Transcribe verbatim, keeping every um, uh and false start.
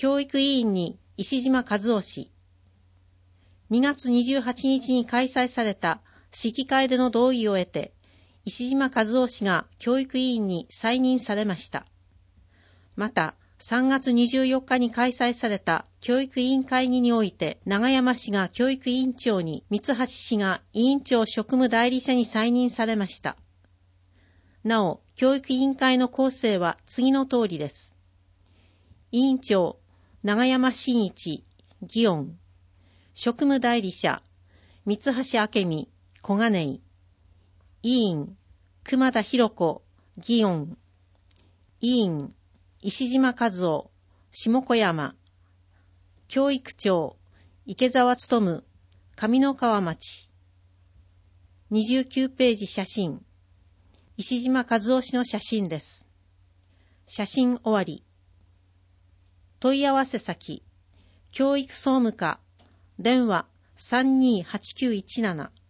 教育委員に石島和夫氏。にがつにじゅうはちにちに開催された市議会での同意を得て、石島和夫氏が教育委員に再任されました。また、さんがつにじゅうよっかに開催された教育委員会議において、永山氏が教育委員長に、三橋氏が委員長職務代理者に再任されました。なお、教育委員会の構成は次の通りです。委員長、永山真一、議音。職務代理者、三橋明美、小金井。委員、熊田博子、議音。委員、石島和夫、下小山。教育長、池澤勉、上三川町。にじゅうきゅうページ写真。石島和夫氏の写真です。写真終わり。問い合わせ先、教育総務課、電話さんにーはちきゅういちなな。